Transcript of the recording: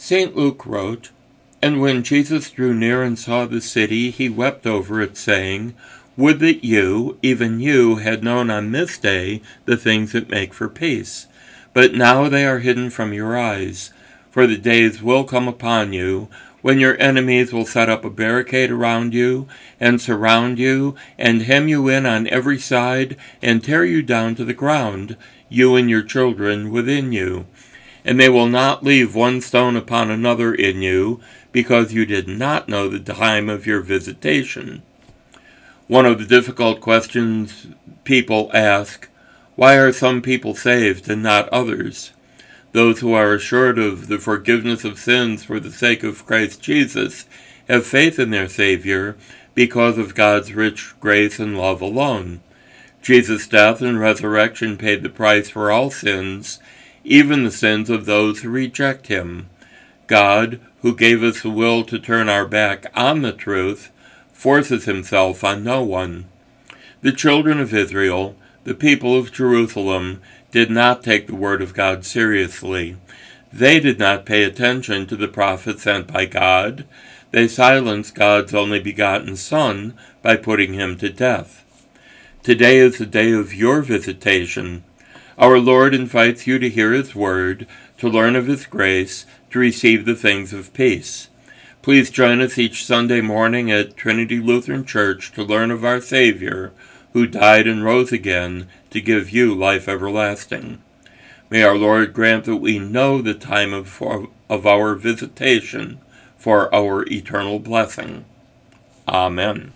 St. Luke wrote, "And when Jesus drew near and saw the city, he wept over it, saying, Would that you, even you, had known on this day the things that make for peace. But now they are hidden from your eyes. For the days will come upon you, when your enemies will set up a barricade around you, and surround you, and hem you in on every side, and tear you down to the ground, you and your children within you. And they will not leave one stone upon another in you, because you did not know the time of your visitation." One of the difficult questions people ask, why are some people saved and not others? Those who are assured of the forgiveness of sins for the sake of Christ Jesus have faith in their Savior because of God's rich grace and love alone. Jesus' death and resurrection paid the price for all sins, even the sins of those who reject him. God, who gave us the will to turn our back on the truth, forces himself on no one. The children of Israel, the people of Jerusalem, did not take the word of God seriously. They did not pay attention to the prophet sent by God. They silenced God's only begotten Son by putting him to death. Today is the day of your visitation. Our Lord invites you to hear his word, to learn of his grace, to receive the things of peace. Please join us each Sunday morning at Trinity Lutheran Church to learn of our Savior, who died and rose again to give you life everlasting. May our Lord grant that we know the time of our visitation for our eternal blessing. Amen.